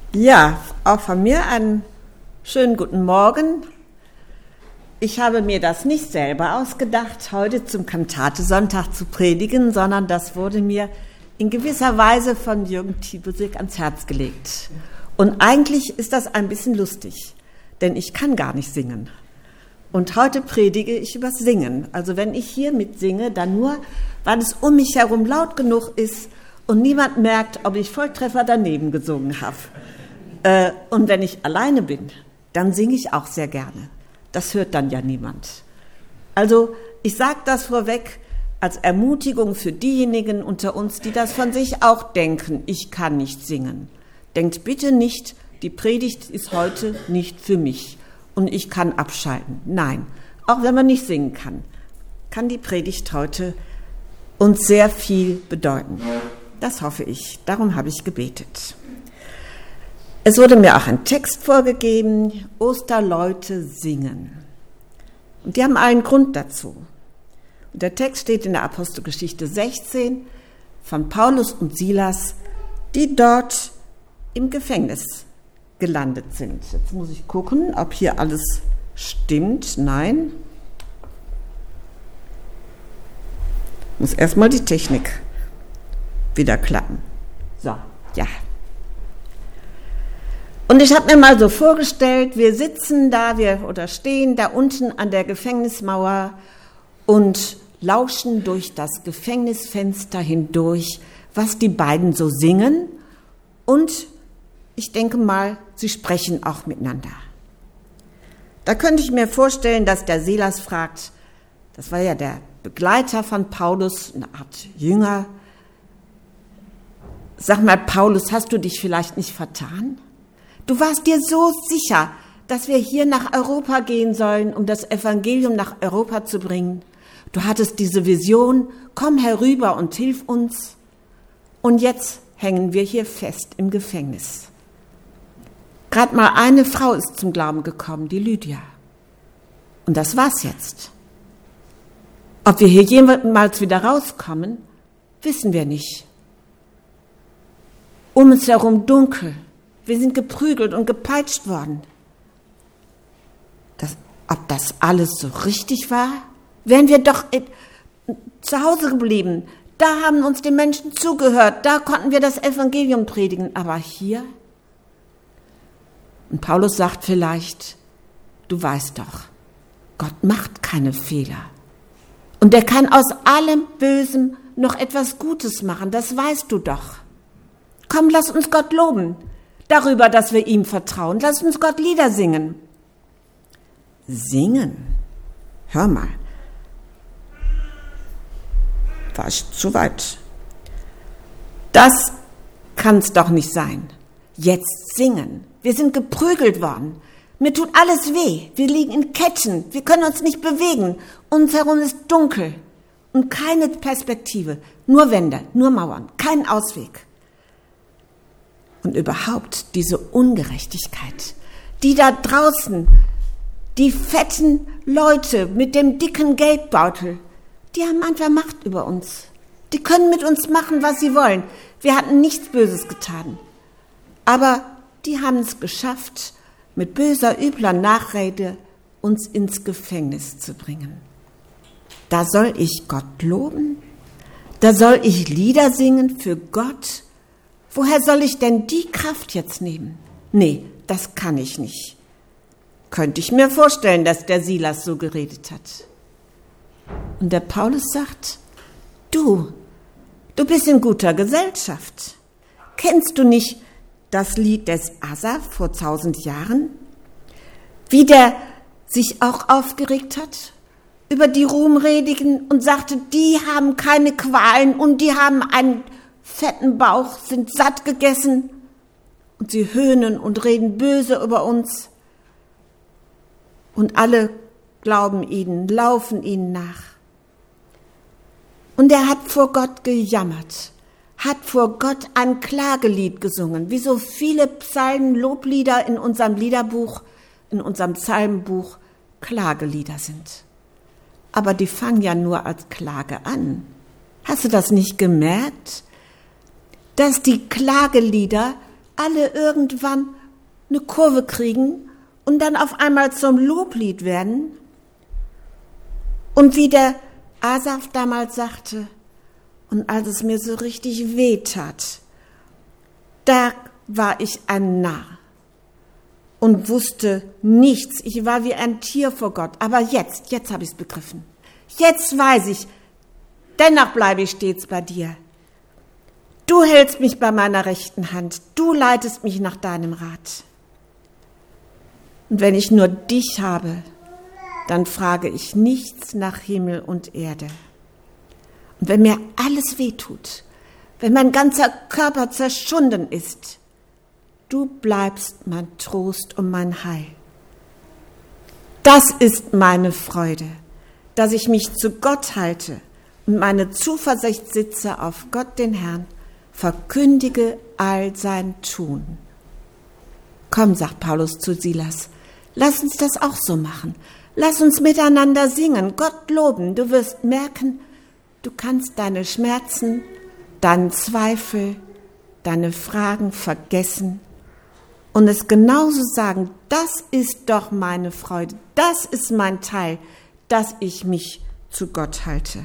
Ja, auch von mir einen schönen guten Morgen. Ich habe mir das nicht selber ausgedacht, heute zum Kantatesonntag zu predigen, sondern das wurde mir in gewisser Weise von Jürgen Thiebesig ans Herz gelegt. Und eigentlich ist das ein bisschen lustig, denn ich kann gar nicht singen. Und heute predige ich übers Singen. Also wenn ich hier mitsinge, dann nur, weil es um mich herum laut genug ist und niemand merkt, ob ich Volltreffer daneben gesungen habe. Und wenn ich alleine bin, dann singe ich auch sehr gerne. Das hört dann ja niemand. Also ich sage das vorweg als Ermutigung für diejenigen unter uns, die das von sich auch denken, ich kann nicht singen. Denkt bitte nicht, die Predigt ist heute nicht für mich und ich kann abschalten. Nein, auch wenn man nicht singen kann die Predigt heute uns sehr viel bedeuten. Das hoffe ich, darum habe ich gebetet. Es wurde mir auch ein Text vorgegeben, Osterleute singen. Und die haben einen Grund dazu. Und der Text steht in der Apostelgeschichte 16 von Paulus und Silas, die dort im Gefängnis gelandet sind. Jetzt muss ich gucken, ob hier alles stimmt. Nein. Muss erstmal die Technik wieder klappen. So, ja. Und ich habe mir mal so vorgestellt, wir sitzen da, oder stehen da unten an der Gefängnismauer und lauschen durch das Gefängnisfenster hindurch, was die beiden so singen. Und ich denke mal, sie sprechen auch miteinander. Da könnte ich mir vorstellen, dass der Silas fragt, das war ja der Begleiter von Paulus, eine Art Jünger, sag mal, Paulus, hast du dich vielleicht nicht vertan? Du warst dir so sicher, dass wir hier nach Europa gehen sollen, um das Evangelium nach Europa zu bringen. Du hattest diese Vision, komm herüber und hilf uns. Und jetzt hängen wir hier fest im Gefängnis. Gerade mal eine Frau ist zum Glauben gekommen, die Lydia. Und das war's jetzt. Ob wir hier jemals wieder rauskommen, wissen wir nicht. Um uns herum dunkel. Wir sind geprügelt und gepeitscht worden. Ob das alles so richtig war? Wären wir doch zu Hause geblieben. Da haben uns die Menschen zugehört. Da konnten wir das Evangelium predigen. Aber hier? Und Paulus sagt vielleicht, du weißt doch, Gott macht keine Fehler. Und er kann aus allem Bösen noch etwas Gutes machen. Das weißt du doch. Komm, lass uns Gott loben. Darüber, dass wir ihm vertrauen. Lass uns Gott Lieder singen. Singen? Hör mal. War ich zu weit? Das kann's doch nicht sein. Jetzt singen. Wir sind geprügelt worden. Mir tut alles weh. Wir liegen in Ketten. Wir können uns nicht bewegen. Uns herum ist dunkel. Und keine Perspektive. Nur Wände, nur Mauern. Kein Ausweg. Und überhaupt diese Ungerechtigkeit, die da draußen, die fetten Leute mit dem dicken Geldbeutel, die haben einfach Macht über uns. Die können mit uns machen, was sie wollen. Wir hatten nichts Böses getan. Aber die haben es geschafft, mit böser, übler Nachrede uns ins Gefängnis zu bringen. Da soll ich Gott loben? Da soll ich Lieder singen für Gott? Woher soll ich denn die Kraft jetzt nehmen? Nee, das kann ich nicht. Könnte ich mir vorstellen, dass der Silas so geredet hat. Und der Paulus sagt, du bist in guter Gesellschaft. Kennst du nicht das Lied des Asaf vor 1000 Jahren? Wie der sich auch aufgeregt hat über die Ruhmredigen und sagte, die haben keine Qualen und die haben einen fetten Bauch, sind satt gegessen und sie höhnen und reden böse über uns. Und alle glauben ihnen, laufen ihnen nach. Und er hat vor Gott gejammert, hat vor Gott ein Klagelied gesungen, wie so viele Psalmen, Loblieder in unserem Liederbuch, in unserem Psalmenbuch Klagelieder sind. Aber die fangen ja nur als Klage an. Hast du das nicht gemerkt? Dass die Klagelieder alle irgendwann eine Kurve kriegen und dann auf einmal zum Loblied werden. Und wie der Asaf damals sagte, und als es mir so richtig weh tat, da war ich ein Narr und wusste nichts. Ich war wie ein Tier vor Gott. Aber jetzt habe ich es begriffen. Jetzt weiß ich, dennoch bleibe ich stets bei dir. Du hältst mich bei meiner rechten Hand. Du leitest mich nach deinem Rat. Und wenn ich nur dich habe, dann frage ich nichts nach Himmel und Erde. Und wenn mir alles wehtut, wenn mein ganzer Körper zerschunden ist, du bleibst mein Trost und mein Heil. Das ist meine Freude, dass ich mich zu Gott halte und meine Zuversicht sitze auf Gott den Herrn, verkündige all sein Tun. Komm, sagt Paulus zu Silas, lass uns das auch so machen. Lass uns miteinander singen, Gott loben. Du wirst merken, du kannst deine Schmerzen, deinen Zweifel, deine Fragen vergessen und es genauso sagen, das ist doch meine Freude, das ist mein Teil, dass ich mich zu Gott halte.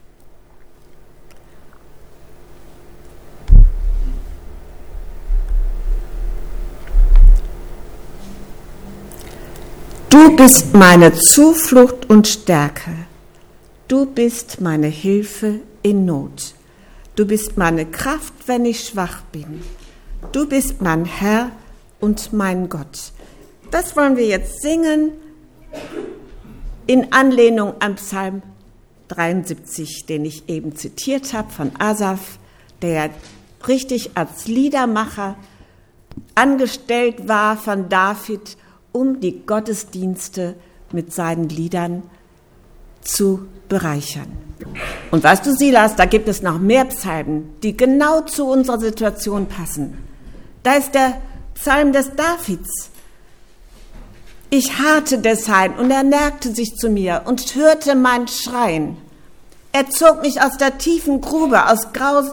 Du bist meine Zuflucht und Stärke. Du bist meine Hilfe in Not. Du bist meine Kraft, wenn ich schwach bin. Du bist mein Herr und mein Gott. Das wollen wir jetzt singen in Anlehnung an Psalm 73, den ich eben zitiert habe von Asaf, der richtig als Liedermacher angestellt war von David, um die Gottesdienste mit seinen Liedern zu bereichern. Und weißt du, Silas, da gibt es noch mehr Psalmen, die genau zu unserer Situation passen. Da ist der Psalm des Davids. Ich harrte des Herrn und er neigte sich zu mir und hörte mein Schreien. Er zog mich aus der tiefen Grube, aus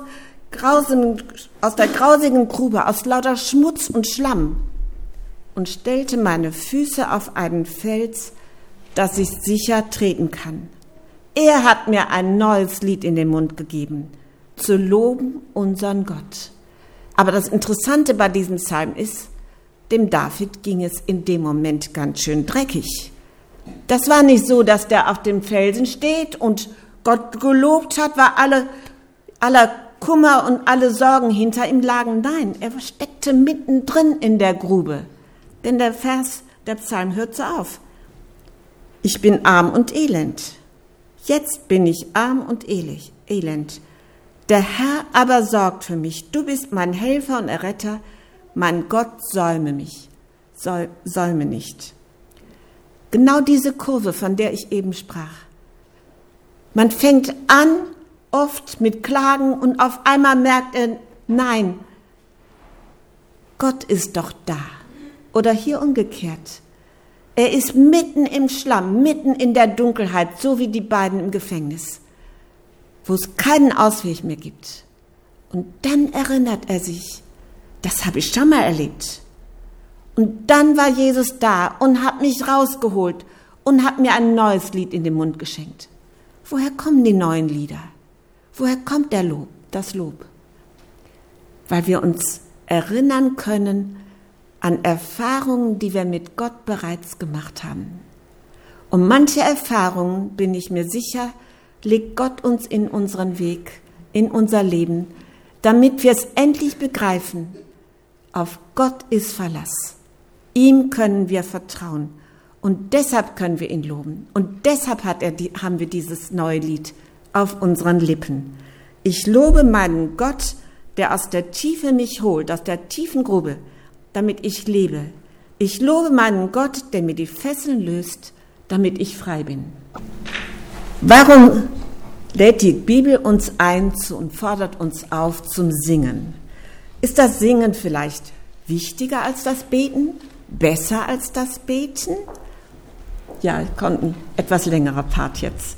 der grausigen Grube, aus lauter Schmutz und Schlamm und stellte meine Füße auf einen Fels, dass ich sicher treten kann. Er hat mir ein neues Lied in den Mund gegeben, zu loben unseren Gott. Aber das Interessante bei diesem Psalm ist, dem David ging es in dem Moment ganz schön dreckig. Das war nicht so, dass der auf dem Felsen steht und Gott gelobt hat, weil aller Kummer und alle Sorgen hinter ihm lagen. Nein, er steckte mittendrin in der Grube. Denn der Psalm hört so auf. Ich bin arm und elend. Jetzt bin ich arm und elend. Der Herr aber sorgt für mich. Du bist mein Helfer und Erretter. Mein Gott, säume nicht. Genau diese Kurve, von der ich eben sprach. Man fängt an, oft mit Klagen und auf einmal merkt er, nein, Gott ist doch da. Oder hier umgekehrt. Er ist mitten im Schlamm, mitten in der Dunkelheit, so wie die beiden im Gefängnis, wo es keinen Ausweg mehr gibt. Und dann erinnert er sich, das habe ich schon mal erlebt. Und dann war Jesus da und hat mich rausgeholt und hat mir ein neues Lied in den Mund geschenkt. Woher kommen die neuen Lieder? Woher kommt das Lob? Weil wir uns erinnern können an Erfahrungen, die wir mit Gott bereits gemacht haben. Und manche Erfahrungen, bin ich mir sicher, legt Gott uns in unseren Weg, in unser Leben, damit wir es endlich begreifen. Auf Gott ist Verlass. Ihm können wir vertrauen. Und deshalb können wir ihn loben. Und deshalb haben wir dieses neue Lied auf unseren Lippen. Ich lobe meinen Gott, der aus der Tiefe mich holt, aus der tiefen Grube, damit ich lebe. Ich lobe meinen Gott, der mir die Fesseln löst, damit ich frei bin. Warum lädt die Bibel uns ein und fordert uns auf zum Singen? Ist das Singen vielleicht wichtiger als das Beten? Besser als das Beten? Ja, kommt ein etwas längerer Part jetzt.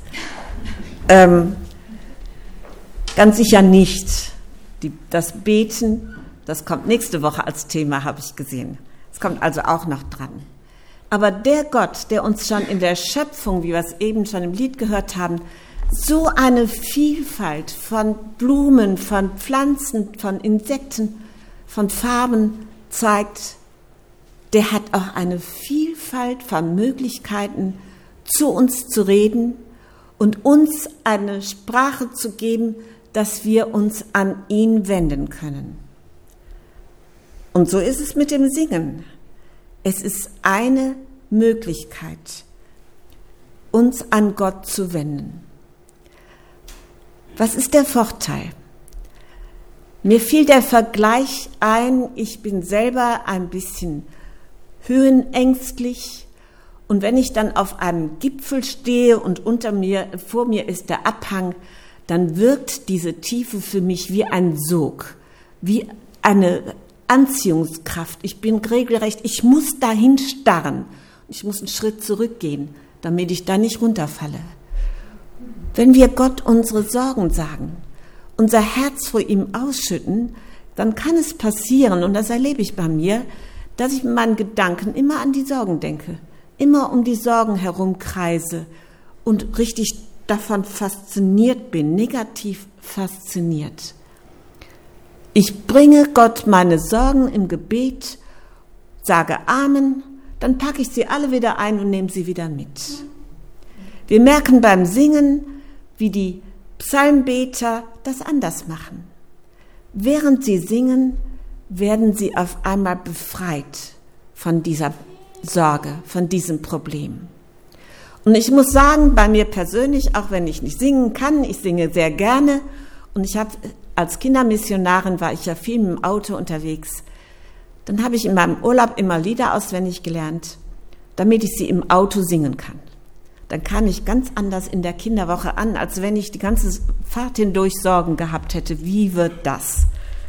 Ganz sicher nicht. Das Beten Das kommt nächste Woche als Thema, habe ich gesehen. Es kommt also auch noch dran. Aber der Gott, der uns schon in der Schöpfung, wie wir es eben schon im Lied gehört haben, so eine Vielfalt von Blumen, von Pflanzen, von Insekten, von Farben zeigt, der hat auch eine Vielfalt von Möglichkeiten, zu uns zu reden und uns eine Sprache zu geben, dass wir uns an ihn wenden können. Und so ist es mit dem Singen. Es ist eine Möglichkeit, uns an Gott zu wenden. Was ist der Vorteil? Mir fiel der Vergleich ein, ich bin selber ein bisschen höhenängstlich und wenn ich dann auf einem Gipfel stehe und vor mir ist der Abhang, dann wirkt diese Tiefe für mich wie ein Sog, wie eine Anziehungskraft. Ich bin regelrecht, ich muss dahin starren. Ich muss einen Schritt zurückgehen, damit ich da nicht runterfalle. Wenn wir Gott unsere Sorgen sagen, unser Herz vor ihm ausschütten, dann kann es passieren, und das erlebe ich bei mir, dass ich mit meinen Gedanken immer an die Sorgen denke, immer um die Sorgen herumkreise und richtig davon fasziniert bin, negativ fasziniert. Ich bringe Gott meine Sorgen im Gebet, sage Amen, dann packe ich sie alle wieder ein und nehme sie wieder mit. Wir merken beim Singen, wie die Psalmbeter das anders machen. Während sie singen, werden sie auf einmal befreit von dieser Sorge, von diesem Problem. Und ich muss sagen, bei mir persönlich, auch wenn ich nicht singen kann, ich singe sehr gerne und ich habe als Kindermissionarin war ich ja viel mit dem Auto unterwegs. Dann habe ich in meinem Urlaub immer Lieder auswendig gelernt, damit ich sie im Auto singen kann. Dann kam ich ganz anders in der Kinderwoche an, als wenn ich die ganze Fahrt hindurch Sorgen gehabt hätte. Wie wird das?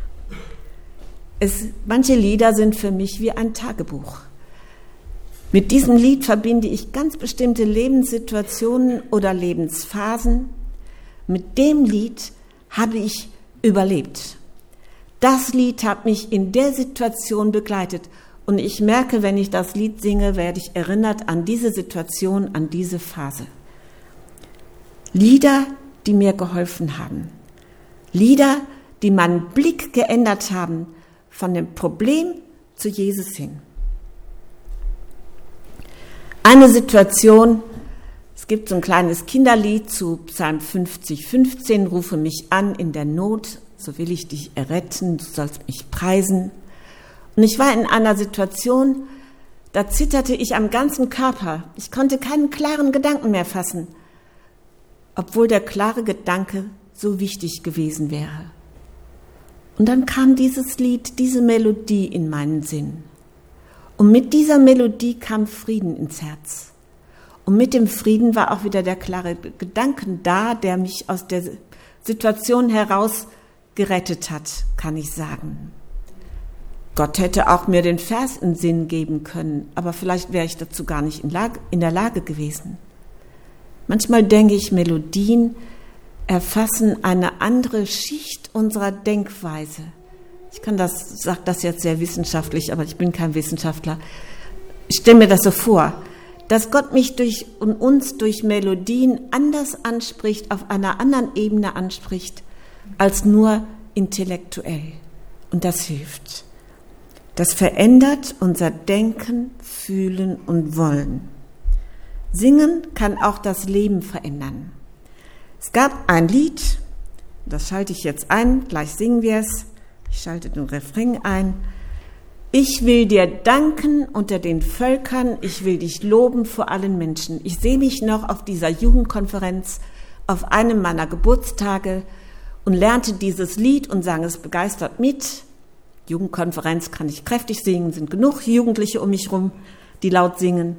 Manche Lieder sind für mich wie ein Tagebuch. Mit diesem Lied verbinde ich ganz bestimmte Lebenssituationen oder Lebensphasen. Mit dem Lied habe ich überlebt. Das Lied hat mich in der Situation begleitet. Und ich merke, wenn ich das Lied singe, werde ich erinnert an diese Situation, an diese Phase. Lieder, die mir geholfen haben. Lieder, die meinen Blick geändert haben von dem Problem zu Jesus hin. Eine Situation, es gibt so ein kleines Kinderlied zu Psalm 50,15, rufe mich an in der Not, so will ich dich erretten, du sollst mich preisen. Und ich war in einer Situation, da zitterte ich am ganzen Körper. Ich konnte keinen klaren Gedanken mehr fassen, obwohl der klare Gedanke so wichtig gewesen wäre. Und dann kam dieses Lied, diese Melodie in meinen Sinn. Und mit dieser Melodie kam Frieden ins Herz. Und mit dem Frieden war auch wieder der klare Gedanke da, der mich aus der Situation heraus gerettet hat, kann ich sagen. Gott hätte auch mir den Vers in Sinn geben können, aber vielleicht wäre ich dazu gar nicht in der Lage gewesen. Manchmal denke ich, Melodien erfassen eine andere Schicht unserer Denkweise. Ich sage das jetzt sehr wissenschaftlich, aber ich bin kein Wissenschaftler. Ich stelle mir das so vor, dass Gott mich und uns durch Melodien anders anspricht, auf einer anderen Ebene anspricht, als nur intellektuell. Und das hilft. Das verändert unser Denken, Fühlen und Wollen. Singen kann auch das Leben verändern. Es gab ein Lied, das schalte ich jetzt ein, gleich singen wir es. Ich schalte den Refrain ein. Ich will dir danken unter den Völkern, ich will dich loben vor allen Menschen. Ich sehe mich noch auf dieser Jugendkonferenz auf einem meiner Geburtstage und lernte dieses Lied und sang es begeistert mit. Jugendkonferenz kann ich kräftig singen, sind genug Jugendliche um mich rum, die laut singen.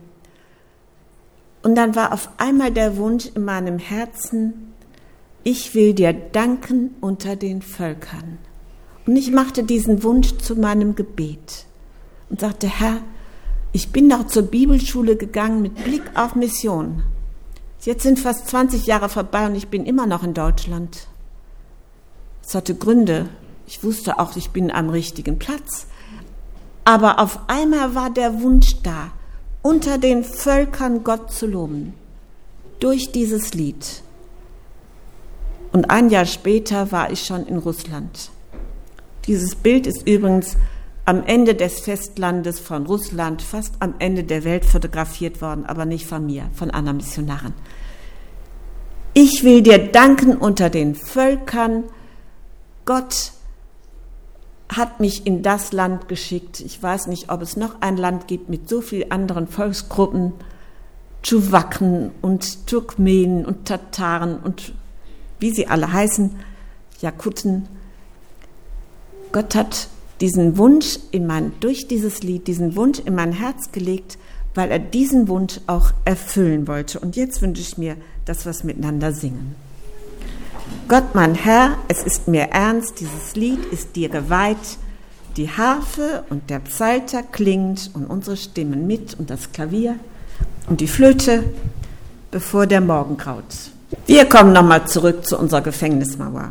Und dann war auf einmal der Wunsch in meinem Herzen, ich will dir danken unter den Völkern. Und ich machte diesen Wunsch zu meinem Gebet und sagte, Herr, ich bin doch zur Bibelschule gegangen mit Blick auf Mission. Jetzt sind fast 20 Jahre vorbei und ich bin immer noch in Deutschland. Es hatte Gründe, Ich wusste auch, ich bin am richtigen Platz. Aber auf einmal war der Wunsch da, unter den Völkern Gott zu loben, durch dieses Lied. Und ein Jahr später war ich schon in Russland. Dieses Bild ist übrigens am Ende des Festlandes von Russland, fast am Ende der Welt fotografiert worden, aber nicht von mir, von einer Missionarin. Ich will dir danken unter den Völkern. Gott hat mich in das Land geschickt. Ich weiß nicht, ob es noch ein Land gibt mit so vielen anderen Volksgruppen, Tschuwaken und Turkmenen und Tataren und wie sie alle heißen, Jakuten. Gott hat diesen Wunsch durch dieses Lied, diesen Wunsch in mein Herz gelegt, weil er diesen Wunsch auch erfüllen wollte. Und jetzt wünsche ich mir, dass wir es miteinander singen. Gott, mein Herr, es ist mir ernst, dieses Lied ist dir geweiht. Die Harfe und der Psalter klingt und unsere Stimmen mit und das Klavier und die Flöte, bevor der Morgen graut. Wir kommen nochmal zurück zu unserer Gefängnismauer.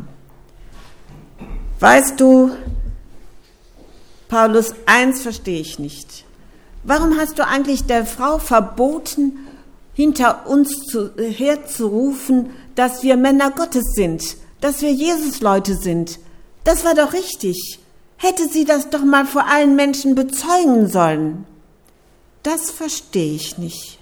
Weißt du, Paulus, eins verstehe ich nicht. Warum hast du eigentlich der Frau verboten, hinter uns herzurufen, dass wir Männer Gottes sind, dass wir Jesus-Leute sind? Das war doch richtig. Hätte sie das doch mal vor allen Menschen bezeugen sollen. Das verstehe ich nicht.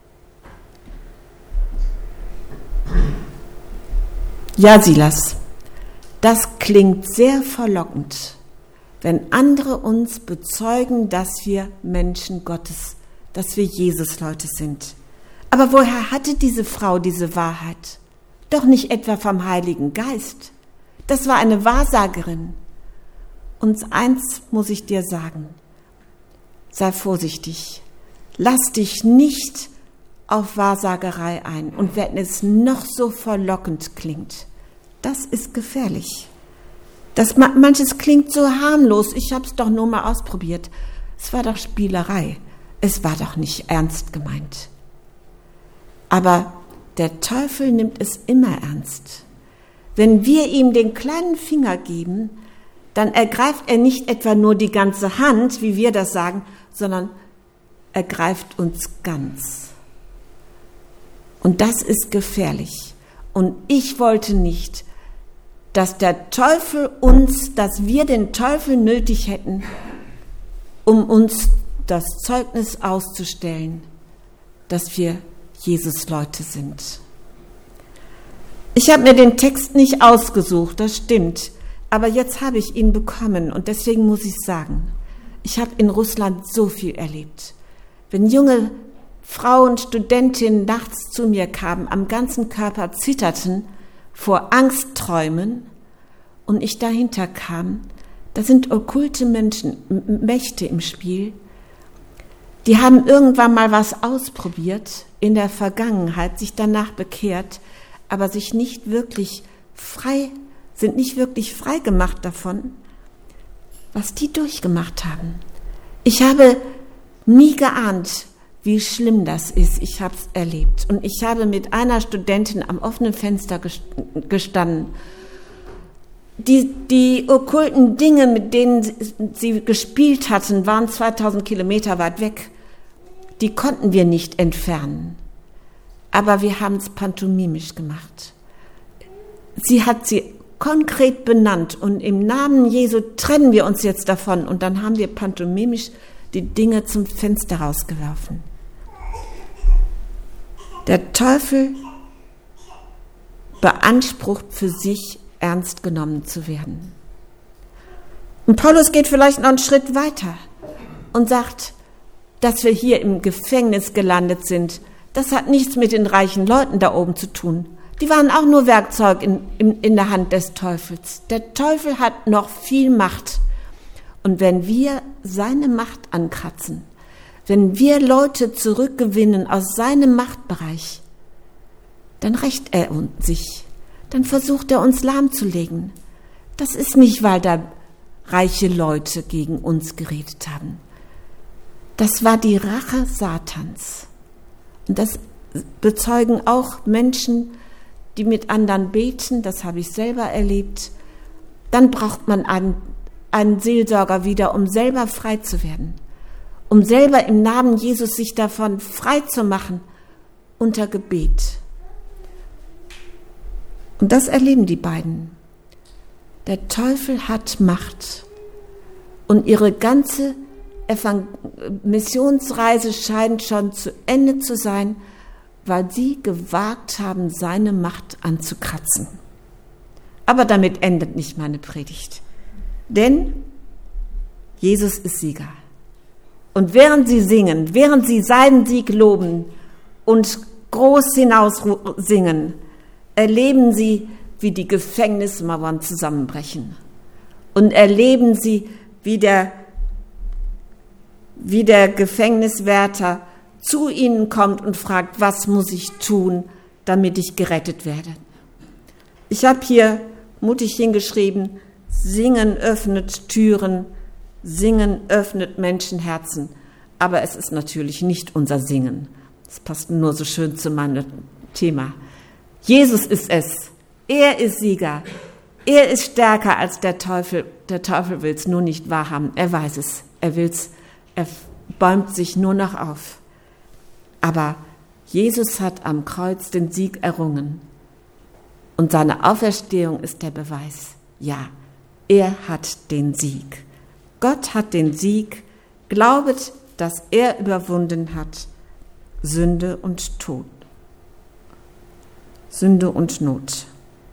Ja, Silas, das klingt sehr verlockend, wenn andere uns bezeugen, dass wir Menschen Gottes, dass wir Jesus-Leute sind. Aber woher hatte diese Frau diese Wahrheit? Doch nicht etwa vom Heiligen Geist. Das war eine Wahrsagerin. Und eins muss ich dir sagen, sei vorsichtig, lass dich nicht auf Wahrsagerei ein. Und wenn es noch so verlockend klingt, das ist gefährlich. Manches klingt so harmlos, ich habe es doch nur mal ausprobiert. Es war doch Spielerei, es war doch nicht ernst gemeint. Aber der Teufel nimmt es immer ernst. Wenn wir ihm den kleinen Finger geben, dann ergreift er nicht etwa nur die ganze Hand, wie wir das sagen, sondern er greift uns ganz. Und das ist gefährlich. Und ich wollte nicht, dass dass wir den Teufel nötig hätten, um uns das Zeugnis auszustellen, dass wir Jesus-Leute sind. Ich habe mir den Text nicht ausgesucht, das stimmt, aber jetzt habe ich ihn bekommen und deswegen muss ich sagen, ich habe in Russland so viel erlebt. Wenn junge Frauen, Studentinnen nachts zu mir kamen, am ganzen Körper zitterten, vor Angstträumen und ich dahinter kam, da sind okkulte Mächte im Sind die haben irgendwann mal was ausprobiert in der Vergangenheit, sich danach bekehrt, aber sind nicht wirklich frei gemacht davon, was die durchgemacht haben. Ich habe nie geahnt, wie schlimm das ist. Ich habe es erlebt. Und ich habe mit einer Studentin am offenen Fenster gestanden. Die okkulten Dinge, mit denen sie gespielt hatten, waren 2000 Kilometer weit weg. Die konnten wir nicht entfernen. Aber wir haben es pantomimisch gemacht. Sie hat sie konkret benannt und im Namen Jesu trennen wir uns jetzt davon. Und dann haben wir pantomimisch die Dinge zum Fenster rausgeworfen. Der Teufel beansprucht für sich, ernst genommen zu werden. Und Paulus geht vielleicht noch einen Schritt weiter und sagt, dass wir hier im Gefängnis gelandet sind. Das hat nichts mit den reichen Leuten da oben zu tun. Die waren auch nur Werkzeug in der Hand des Teufels. Der Teufel hat noch viel Macht. Und wenn wir seine Macht ankratzen, wenn wir Leute zurückgewinnen aus seinem Machtbereich, dann rächt er sich. Dann versucht er uns lahmzulegen. Das ist nicht, weil da reiche Leute gegen uns geredet haben. Das war die Rache Satans. Und das bezeugen auch Menschen, die mit anderen beten. Das habe ich selber erlebt. dann braucht man einen Seelsorger wieder, um selber frei zu werden, um selber im Namen Jesus sich davon frei zu machen unter Gebet. Und das erleben die beiden. Der Teufel hat Macht und ihre ganze Missionsreise scheint schon zu Ende zu sein, weil sie gewagt haben, seine Macht anzukratzen. Aber damit endet nicht meine Predigt. Denn Jesus ist Sieger. Und während sie singen, während sie seinen Sieg loben und groß hinaus singen, erleben sie, wie die Gefängnismauern zusammenbrechen. Und erleben sie, wie der Gefängniswärter zu ihnen kommt und fragt, was muss ich tun, damit ich gerettet werde. Ich habe hier mutig hingeschrieben, Singen öffnet Türen, Singen öffnet Menschenherzen. Aber es ist natürlich nicht unser Singen. Das passt nur so schön zu meinem Thema. Jesus ist es. Er ist Sieger. Er ist stärker als der Teufel. Der Teufel will es nur nicht wahrhaben. Er weiß es. Er will's. Er bäumt sich nur noch auf. Aber Jesus hat am Kreuz den Sieg errungen. Und seine Auferstehung ist der Beweis. Ja, er hat den Sieg. Gott hat den Sieg. Glaubet, dass er überwunden hat. Sünde und Tod. Sünde und Not.